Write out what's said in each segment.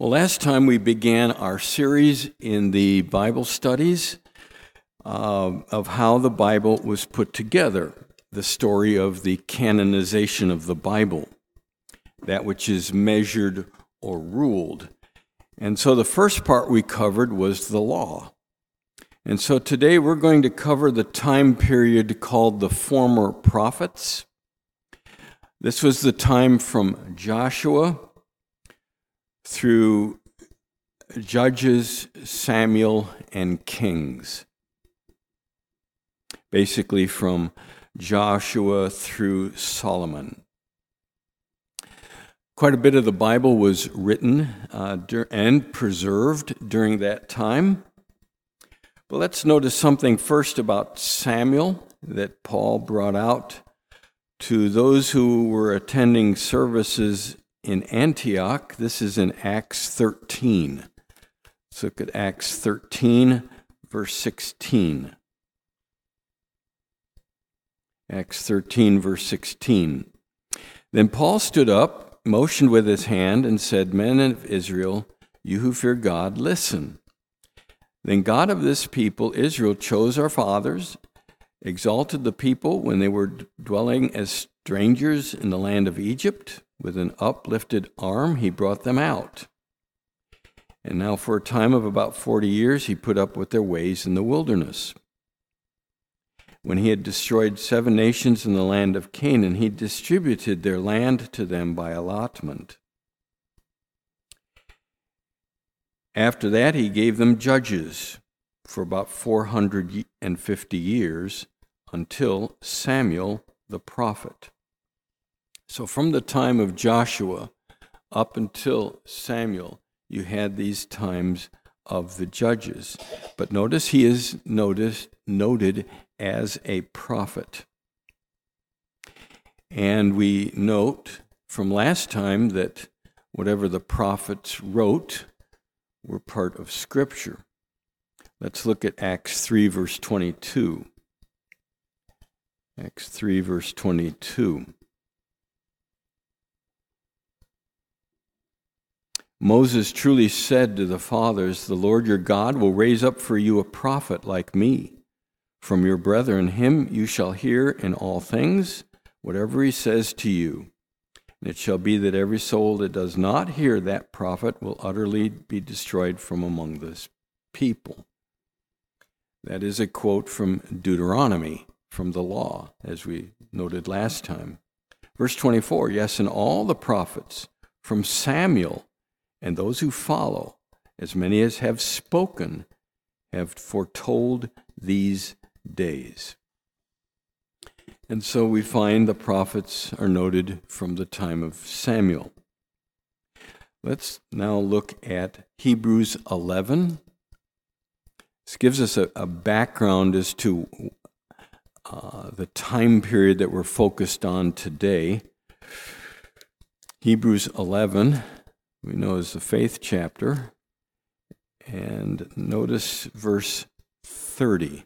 Well, last time we began our series in the Bible studies of how the Bible was put together, the story of the canonization of the Bible, that which is measured or ruled. And so the first part we covered was the law. And so today we're going to cover the time period called the former prophets. This was the time from Joshua through Judges, Samuel, and Kings. Basically from Joshua through Solomon. Quite a bit of the Bible was written and preserved during that time. But let's notice something first about Samuel that Paul brought out to those who were attending services in Antioch. This is in Acts 13. Let's look at Acts 13, verse 16. Acts 13, verse 16. Then Paul stood up, motioned with his hand, and said, "Men of Israel, you who fear God, listen. Then God of this people, Israel, chose our fathers, exalted the people when they were dwelling as strangers in the land of Egypt. With an uplifted arm, he brought them out. And now for a time of about 40 years, he put up with their ways in the wilderness. When he had destroyed 7 nations in the land of Canaan, he distributed their land to them by allotment. After that, he gave them judges for about 450 years until Samuel the prophet." So from the time of Joshua up until Samuel, you had these times of the judges. But notice he is noted as a prophet. And we note from last time that whatever the prophets wrote were part of Scripture. Let's look at Acts 3, verse 22. Acts 3, verse 22. Moses truly said to the fathers, "The Lord your God will raise up for you a prophet like me. From your brethren, him you shall hear in all things, whatever he says to you. And it shall be that every soul that does not hear that prophet will utterly be destroyed from among this people." That is a quote from Deuteronomy, from the law, as we noted last time. Verse 24, "Yes, and all the prophets from Samuel and those who follow, as many as have spoken, have foretold these days." And so we find the prophets are noted from the time of Samuel. Let's now look at Hebrews 11. This gives us a background as to the time period that we're focused on today. Hebrews 11, we know is the faith chapter. And notice verse 30.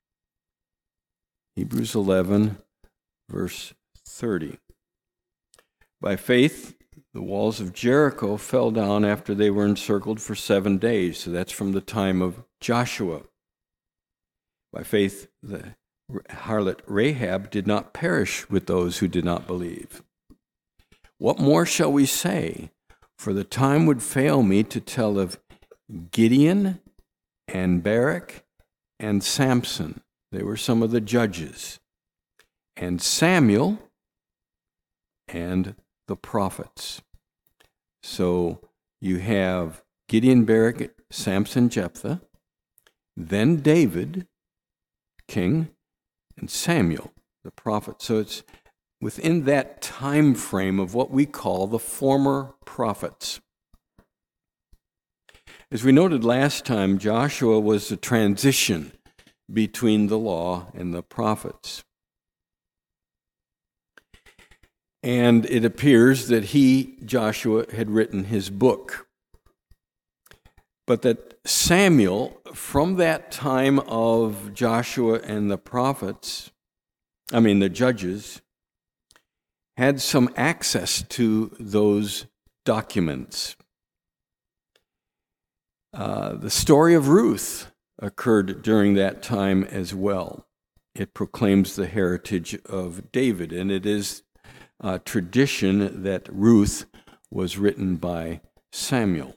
Hebrews 11, verse 30. "By faith, the walls of Jericho fell down after they were encircled for 7 days." So that's from the time of Joshua. "By faith, the harlot Rahab did not perish with those who did not believe. What more shall we say? For the time would fail me to tell of Gideon and Barak and Samson." They were some of the judges. "And Samuel and the prophets." So you have Gideon, Barak, Samson, Jephthah, then David, king, and Samuel, the prophet. So it's within that time frame of what we call the former prophets. As we noted last time, Joshua was the transition between the law and the prophets. And it appears that Joshua, had written his book. But that Samuel, from that time of Joshua and the judges, had some access to those documents. The story of Ruth occurred during that time as well. It proclaims the heritage of David, and it is a tradition that Ruth was written by Samuel.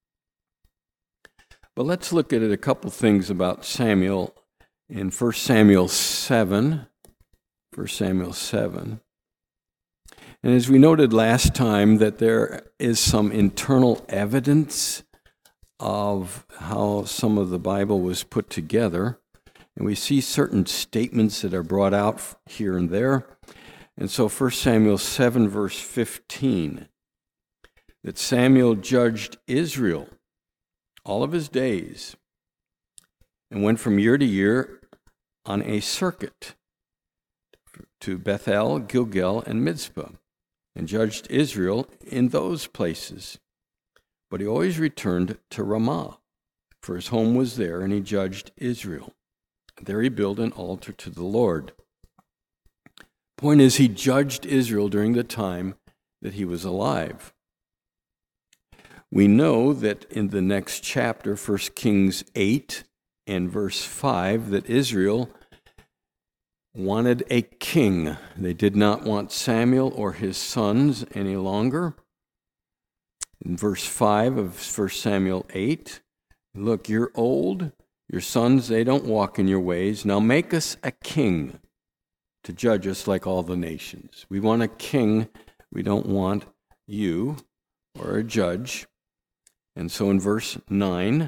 But let's look at a couple things about Samuel in 1 Samuel 7. 1 Samuel 7. And as we noted last time, that there is some internal evidence of how some of the Bible was put together. And we see certain statements that are brought out here and there. And so 1 Samuel 7, verse 15, that Samuel judged Israel all of his days and went from year to year on a circuit to Bethel, Gilgal, and Mizpah, and judged Israel in those places. But he always returned to Ramah, for his home was there, and he judged Israel. There he built an altar to the Lord. Point is, he judged Israel during the time that he was alive. We know that in the next chapter, 1 Kings 8 and verse 5, that Israel wanted a king. They did not want Samuel or his sons any longer. In verse 5 of 1 Samuel 8, look, you're old, your sons, they don't walk in your ways. Now make us a king to judge us like all the nations. We want a king. We don't want you or a judge. And so in verse 9,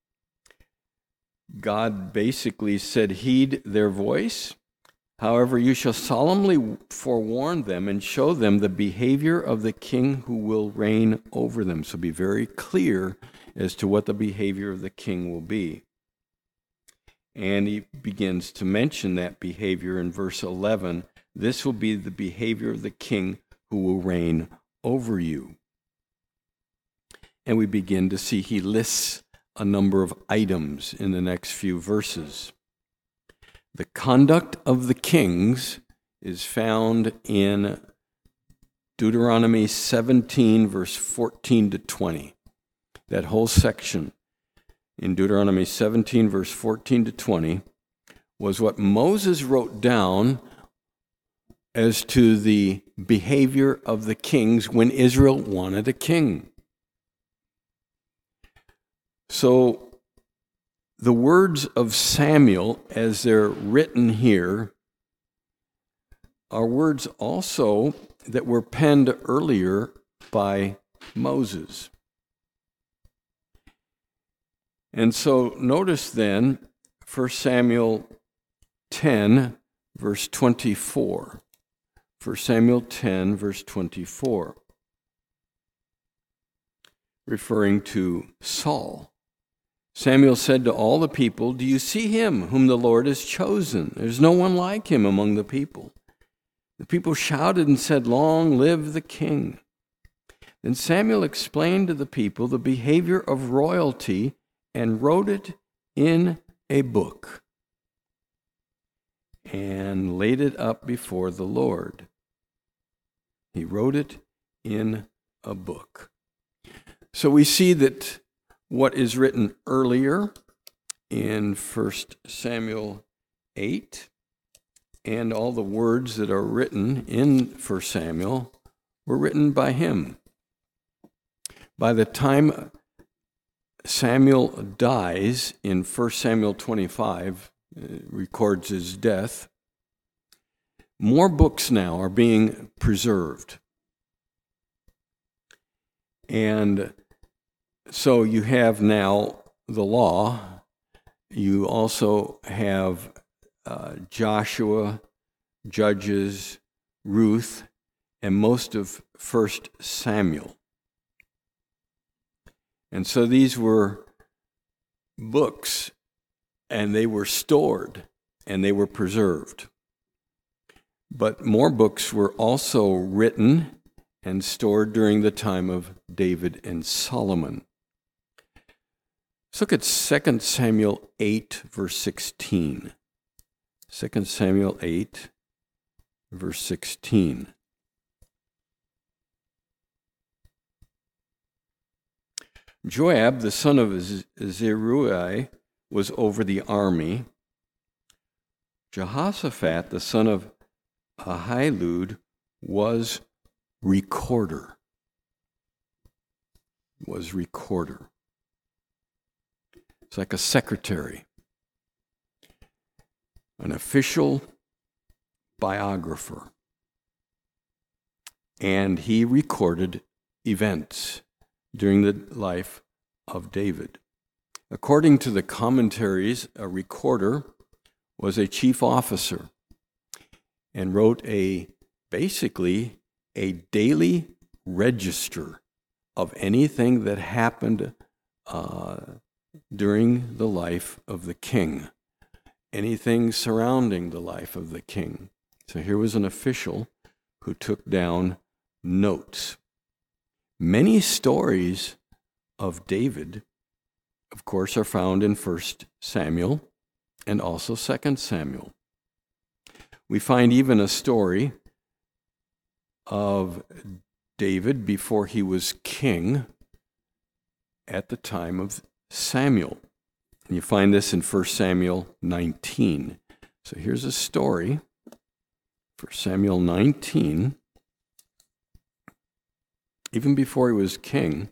God basically said, heed their voice. However, you shall solemnly forewarn them and show them the behavior of the king who will reign over them. So be very clear as to what the behavior of the king will be. And he begins to mention that behavior in verse 11. This will be the behavior of the king who will reign over you. And we begin to see he lists a number of items in the next few verses. The conduct of the kings is found in Deuteronomy 17, verse 14 to 20. That whole section in Deuteronomy 17, verse 14 to 20, was what Moses wrote down as to the behavior of the kings when Israel wanted a king. So the words of Samuel, as they're written here, are words also that were penned earlier by Moses. And so notice then 1 Samuel 10, verse 24. 1 Samuel 10, verse 24. Referring to Saul. Samuel said to all the people, do you see him whom the Lord has chosen? There's no one like him among the people. The people shouted and said, long live the king. Then Samuel explained to the people the behavior of royalty and wrote it in a book and laid it up before the Lord. He wrote it in a book. So we see that what is written earlier in 1 Samuel 8 and all the words that are written in 1 Samuel were written by him. By the time Samuel dies in 1 Samuel 25, records his death, more books now are being preserved. And so you have now the law. You also have Joshua, Judges, Ruth, and most of 1 Samuel. And so these were books, and they were stored, and they were preserved. But more books were also written and stored during the time of David and Solomon. Let's look at 2 Samuel 8, verse 16. 2 Samuel 8, verse 16. Joab, the son of Zeruiah, was over the army. Jehoshaphat, the son of Ahilud, was recorder. It's like a secretary, an official biographer. And he recorded events during the life of David. According to the commentaries, a recorder was a chief officer and wrote basically a daily register of anything that happened during the life of the king, anything surrounding the life of the king. So here was an official who took down notes. Many stories of David, of course, are found in 1 Samuel and also 2 Samuel. We find even a story of David before he was king at the time of Samuel. And you find this in 1 Samuel 19. So here's a story, 1 Samuel 19. Even before he was king.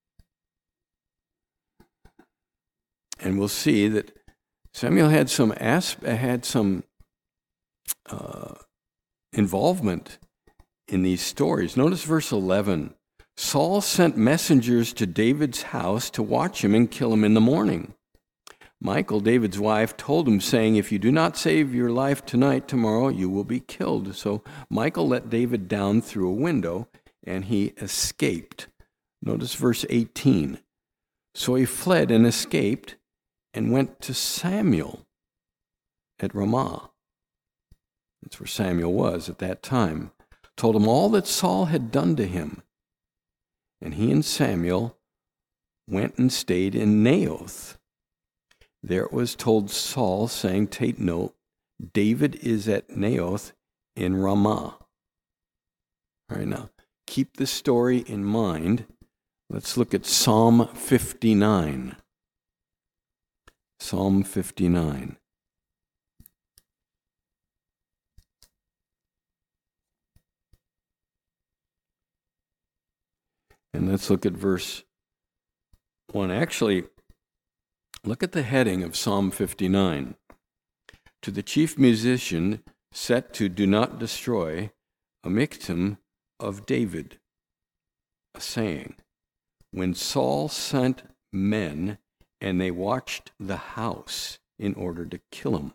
And we'll see that Samuel had some involvement in these stories. Notice verse 11. Saul sent messengers to David's house to watch him and kill him in the morning. Michal, David's wife, told him, saying, if you do not save your life tonight, tomorrow you will be killed. So Michal let David down through a window, and he escaped. Notice verse 18. So he fled and escaped and went to Samuel at Ramah. That's where Samuel was at that time. Told him all that Saul had done to him. And he and Samuel went and stayed in Naioth. There it was told Saul, saying, take note, David is at Naioth in Ramah. All right, now, keep this story in mind. Let's look at Psalm 59. Psalm 59. And let's look at verse 1. Actually, look at the heading of Psalm 59. To the chief musician set to Do Not Destroy, a miktam of David, a saying, when Saul sent men and they watched the house in order to kill him.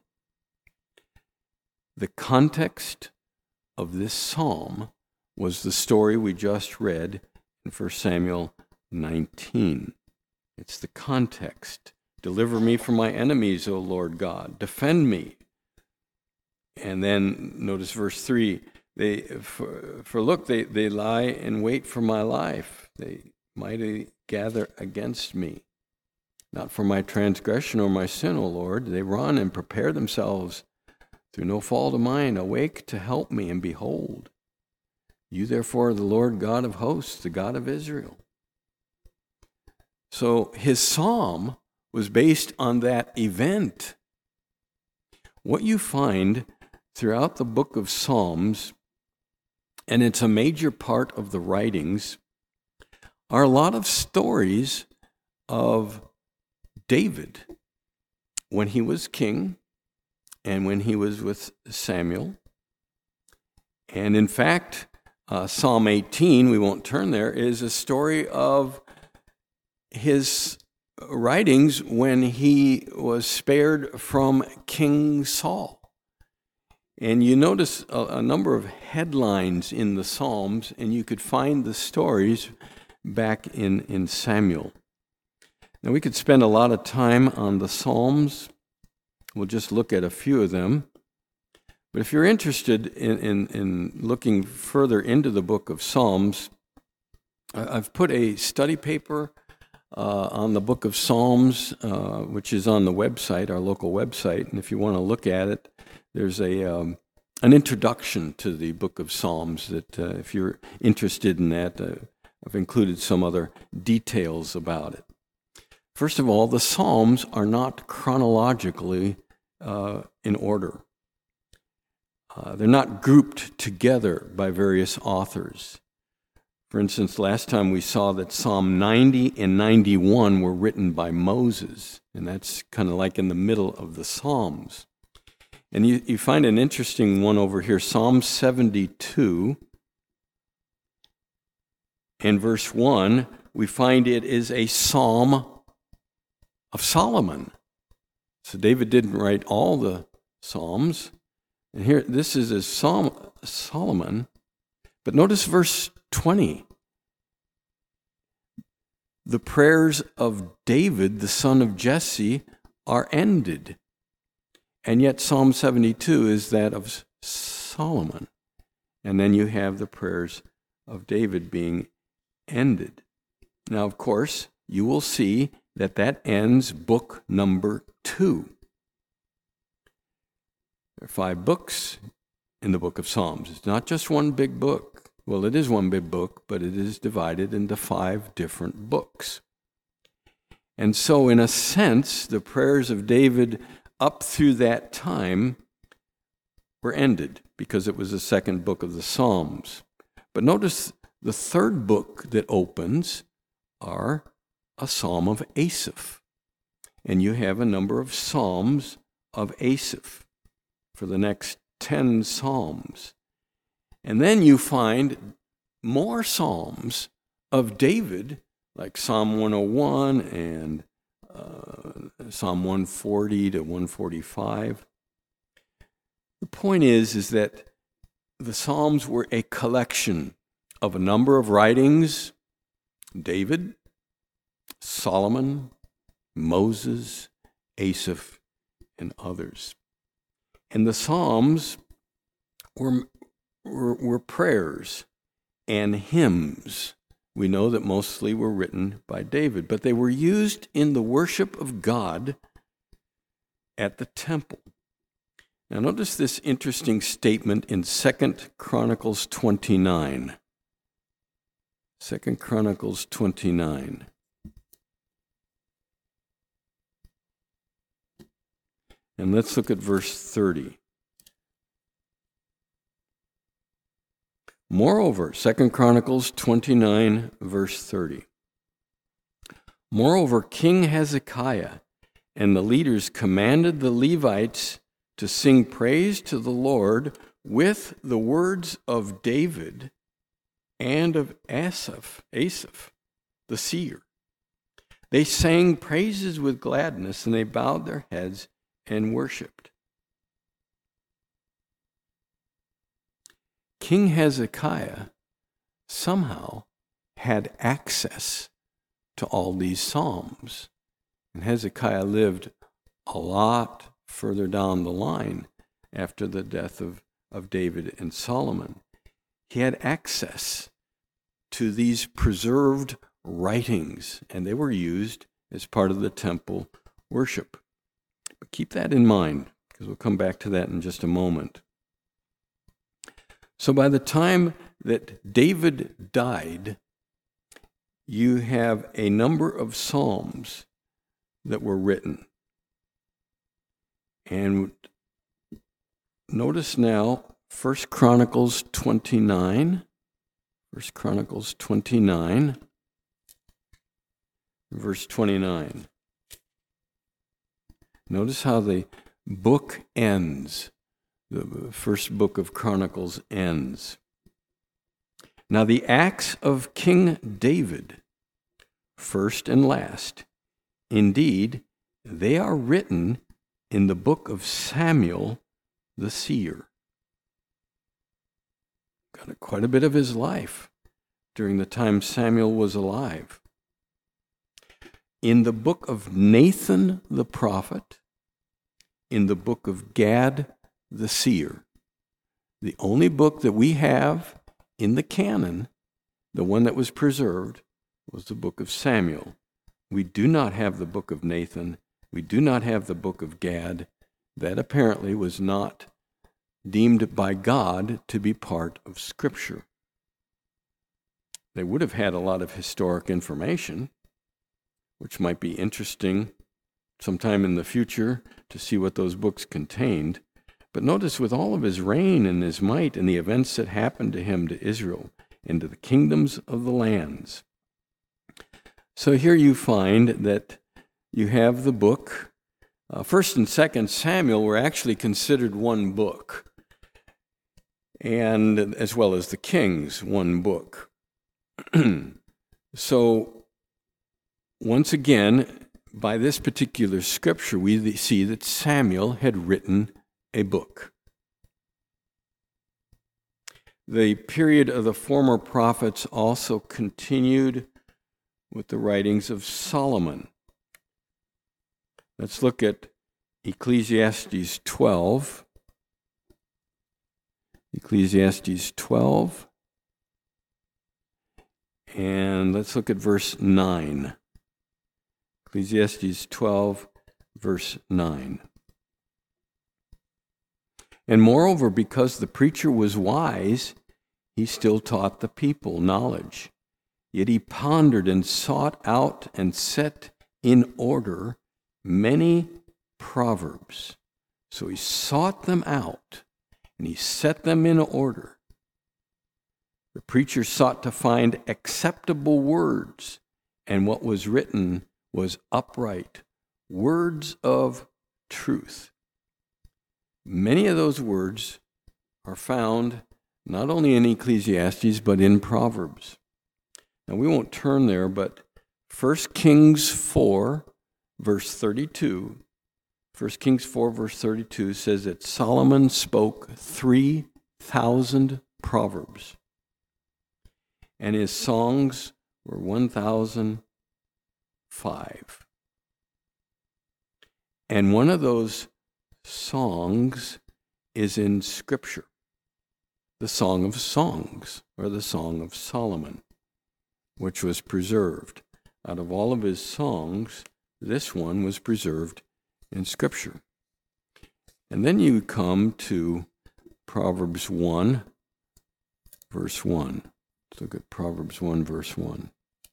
The context of this psalm was the story we just read in 1 Samuel 19. It's the context. Deliver me from my enemies, O Lord God. Defend me. And then notice verse 3. Look, they lie in wait for my life. They mighty gather against me. Not for my transgression or my sin, O Lord. They run and prepare themselves through no fault of mine. Awake to help me, and behold, you therefore are the Lord God of hosts, the God of Israel. So his psalm was based on that event. What you find throughout the book of Psalms, and it's a major part of the writings, are a lot of stories of David when he was king and when he was with Samuel. And in fact, Psalm 18, we won't turn there, is a story of his writings when he was spared from King Saul. And you notice a number of headlines in the Psalms, and you could find the stories back in Samuel. Now, we could spend a lot of time on the Psalms. We'll just look at a few of them. But if you're interested in looking further into the book of Psalms, I've put a study paper on the book of Psalms, which is on the website, our local website. And if you want to look at it, there's an introduction to the book of Psalms that if you're interested in that, I've included some other details about it. First of all, the Psalms are not chronologically in order. They're not grouped together by various authors. For instance, last time we saw that Psalm 90 and 91 were written by Moses, and that's kind of like in the middle of the Psalms. And you find an interesting one over here, Psalm 72. In verse 1, we find it is a psalm of Solomon. So David didn't write all the Psalms. And here, this is a psalm of Solomon. But notice verse 20. The prayers of David, the son of Jesse, are ended. And yet Psalm 72 is that of Solomon. And then you have the prayers of David being ended. Now, of course, you will see that ends book number 2. There are 5 books in the book of Psalms. It's not just one big book. Well, it is one big book, but it is divided into 5 different books. And so, in a sense, the prayers of David up through that time were ended because it was the second book of the Psalms. But notice the third book that opens are a psalm of Asaph. And you have a number of psalms of Asaph for the next 10 psalms. And then you find more psalms of David, like Psalm 101 and Psalm 140 to 145. The point is that the Psalms were a collection of a number of writings: David, Solomon, Moses, Asaph, and others. And the Psalms were prayers and hymns. We know that mostly were written by David, but they were used in the worship of God at the temple. Now notice this interesting statement in 2 Chronicles 29. 2 Chronicles 29. And let's look at verse 30. Moreover, 2 Chronicles 29, verse 30. Moreover, King Hezekiah and the leaders commanded the Levites to sing praise to the Lord with the words of David and of Asaph, the seer. They sang praises with gladness, and they bowed their heads and worshipped. King Hezekiah somehow had access to all these psalms. And Hezekiah lived a lot further down the line after the death of David and Solomon. He had access to these preserved writings, and they were used as part of the temple worship. But keep that in mind, because we'll come back to that in just a moment. So by the time that David died, you have a number of psalms that were written. And notice now 1 Chronicles 29. 1 Chronicles 29, verse 29. Notice how the book ends. The first book of Chronicles ends. Now the acts of King David, first and last, indeed, they are written in the book of Samuel the seer. Got quite a bit of his life during the time Samuel was alive. In the book of Nathan the prophet, in the book of Gad the seer. The only book that we have in the canon, the one that was preserved, was the book of Samuel. We do not have the book of Nathan. We do not have the book of Gad. That apparently was not deemed by God to be part of Scripture. They would have had a lot of historic information. which might be interesting sometime in the future to see what those books contained. But notice, with all of his reign and his might and the events that happened to him, to Israel, and to the kingdoms of the lands. So here you find that you have the book. 1st and 2nd Samuel were actually considered one book, and as well as the Kings, one book. So once again, by this particular scripture, we see that Samuel had written a book. The period of the former prophets also continued with the writings of Solomon. Let's look at Ecclesiastes 12. Ecclesiastes 12. And let's look at verse 9. Ecclesiastes 12, verse 9. And moreover, because the preacher was wise, he still taught the people knowledge. Yet he pondered and sought out and set in order many proverbs. So he sought them out and he set them in order. The preacher sought to find acceptable words, and what was written was upright, words of truth. Many of those words are found not only in Ecclesiastes, but in Proverbs. Now, we won't turn there, but 1 Kings 4, verse 32, 1 Kings 4, verse 32 says that Solomon spoke 3,000 proverbs, and his songs were 1,005. And one of those songs is in Scripture, the Song of Songs, or the Song of Solomon, which was preserved. Out of all of his songs, this one was preserved in Scripture. And then you come to Proverbs 1, verse 1. Let's look at Proverbs 1, verse 1.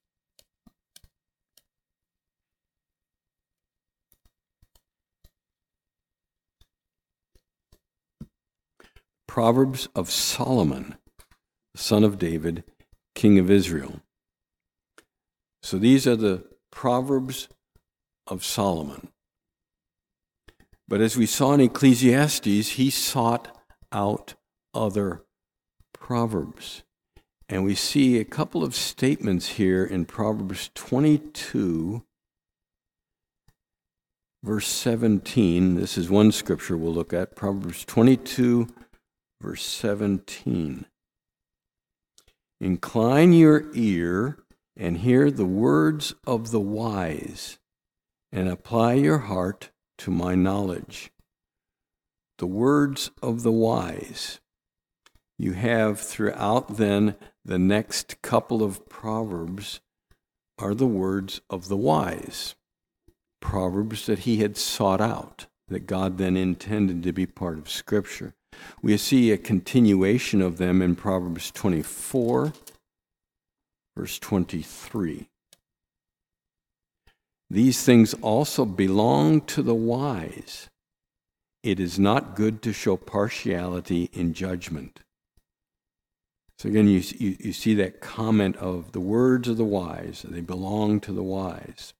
Proverbs of Solomon, son of David, king of Israel. So these are the Proverbs of Solomon. But as we saw in Ecclesiastes, he sought out other proverbs. And we see a couple of statements here in Proverbs 22, verse 17. This is one scripture we'll look at. Proverbs 22, verse 17. Incline your ear and hear the words of the wise, and apply your heart to my knowledge. The words of the wise. You have throughout then the next couple of Proverbs are the words of the wise. Proverbs that he had sought out, that God then intended to be part of Scripture. We see a continuation of them in Proverbs 24, verse 23. These things also belong to the wise. It is not good to show partiality in judgment. So again, you see that comment of the words of the wise. They belong to the wise.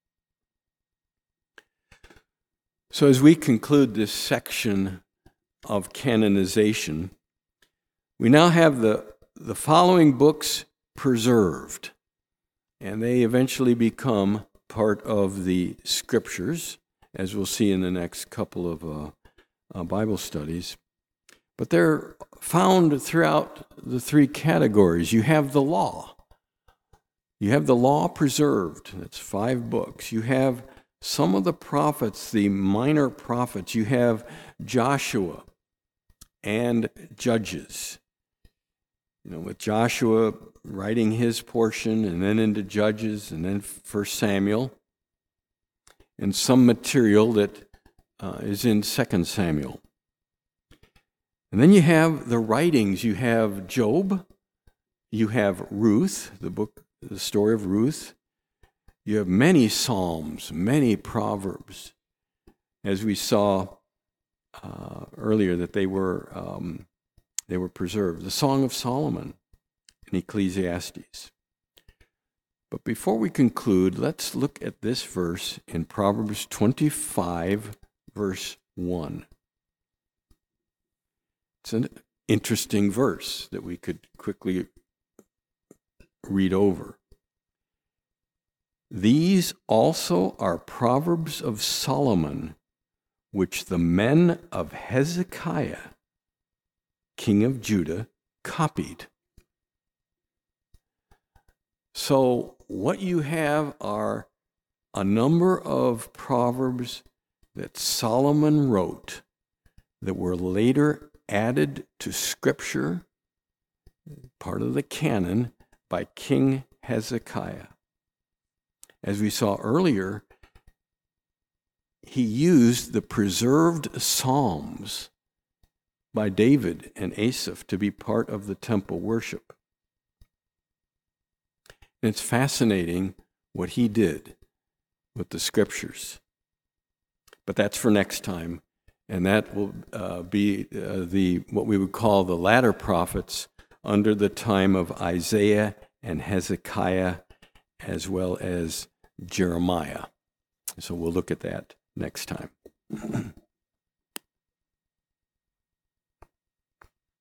So as we conclude this section of canonization, we now have the following books preserved, and they eventually become part of the Scriptures, as we'll see in the next couple of Bible studies. But they're found throughout the three categories. You have the law. You have the law preserved. That's 5 books. You have some of the prophets, the minor prophets. You have Joshua and Judges. With Joshua writing his portion, and then into Judges, and then 1 Samuel, and some material that is in 2 Samuel. And then you have the writings. You have Job. You have Ruth, the story of Ruth. You have many psalms, many proverbs, as we saw earlier that they were preserved. The Song of Solomon in Ecclesiastes. But before we conclude, let's look at this verse in Proverbs 25, verse 1. It's an interesting verse that we could quickly read over. These also are proverbs of Solomon, which the men of Hezekiah, king of Judah, copied. So what you have are a number of proverbs that Solomon wrote that were later added to Scripture, part of the canon, by King Hezekiah. As we saw earlier, he used the preserved Psalms by David and Asaph to be part of the temple worship. And it's fascinating what he did with the Scriptures. But that's for next time, and that will be what we would call the latter prophets under the time of Isaiah and Hezekiah, as well as Jeremiah. So we'll look at that next time.